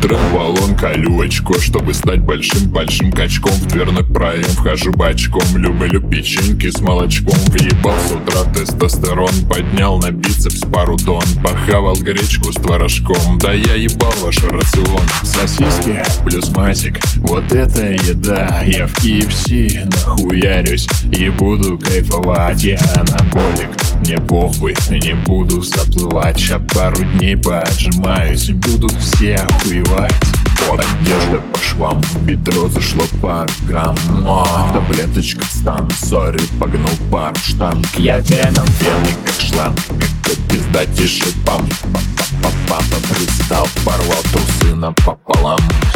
Трамбалон, колю очко, чтобы стать большим качком. В дверной проем вхожу бочком. Люблю печеньки с молочком. Въебал с утра тестостерон. Поднял на бицепс пару тонн. Похавал гречку с творожком. Да я ебал ваш рацион. Сосиски плюс масик, вот это еда. Я в KFC нахуярюсь и буду кайфовать. Я анаболик, мне похуй, не буду заплывать. Ща пару дней поотжимаюсь и будут все охуевать. Одежда по швам, в бедро зашло пару грамм. Таблеточка стан, сори, погнул пару штанг. Я веном пьяный как шланг, как пиздатейший пам. Папа пристал, порвал трусы напополам.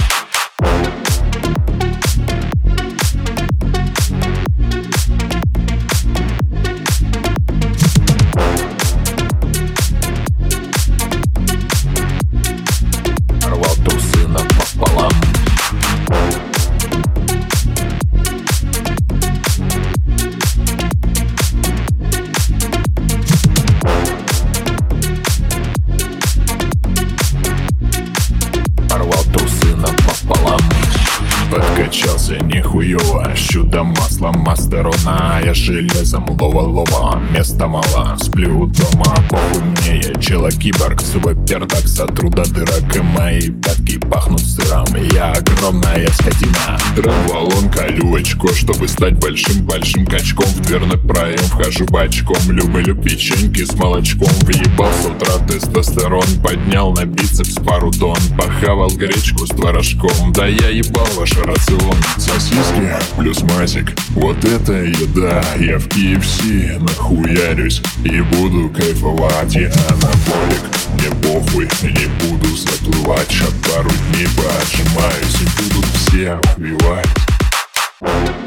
Порвал трусы напополам. Порвал трусы напополам. Подкачался нихуёво, чудо масло мастерона. Я железом лова, места мало, сплю дома. Похуй мне, я чело-киборг, свой пердак сотру до дырок. И мои пятки пахнут сыром, я огромная скотина. Трамвалон, колю очко, чтобы стать большим качком. В дверной проем вхожу бочком. Люблю печеньки с молочком. Въебал с утра тестостерон. Поднял на бицепс пару тонн. Похавал гречку с творожком. Да я ебал ваш рацион. Сосиски плюс масик, вот это еда. Я в KFC нахуярюсь и буду кайфовать. Я анаболик, мне похуй, не буду заплывать. Ща пару дней поотжимаюсь и будут все охуевать.